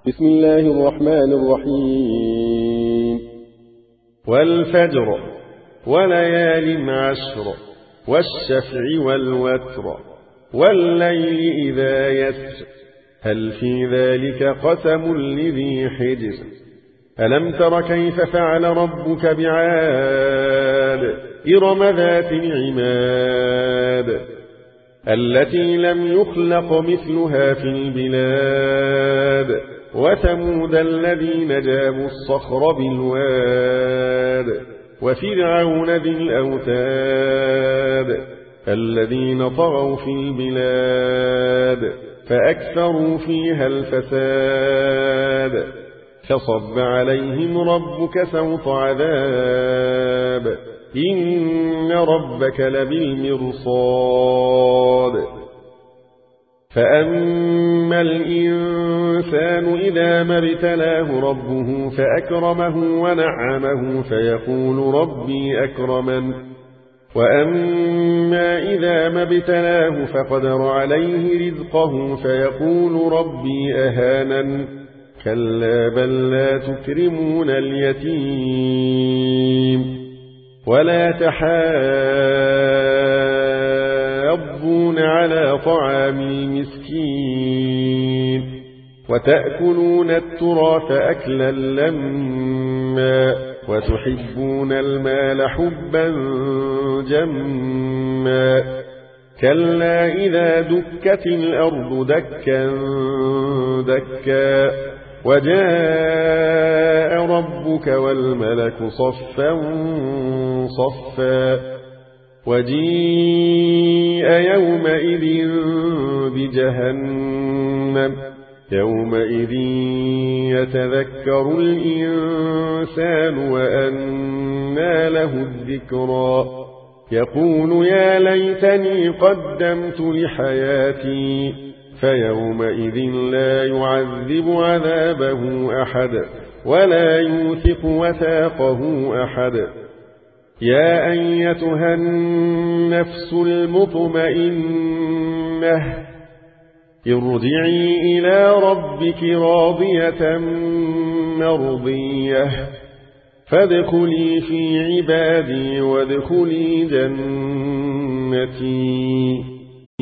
بسم الله الرحمن الرحيم. والفجر وليال عشر والشفع والوتر والليل إذا يسر هل في ذلك قسم لذي حجر ألم تر كيف فعل ربك بعاد إرم ذات العماد التي لم يخلق مثلها في البلاد وثمود الذين جابوا الصخر بالواد وفرعون ذي الأوتاد الذين طغوا في البلاد فأكثروا فيها الفساد فصب عليهم ربك سوط عذاب إن ربك لبالمرصاد فأما الإنسان إذا ما ابتلاه ربه فأكرمه ونعمه فيقول ربي أكرمن وأما إذا ما ابتلاه فقدر عليه رزقه فيقول ربي أهانن كلا بل لا تكرمون اليتيم ولا تحاضون على طعام المسكين وتأكلون التراث أكلا لما وتحبون المال حبا جما كلا إذا دكت الأرض دكا دكا وجاء ربك والملك صفا صفا وجيء يومئذ بجهنم يومئذ يتذكر الإنسان وأنى له الذكرى يقول يا ليتني قدمت لحياتي فيومئذ لا يعذب عذابه أحد ولا يوثق وثاقه أحد يا أيتها النفس المطمئنة ارجعي إلى ربك راضية مرضية فادخلي في عبادي وادخلي جنتي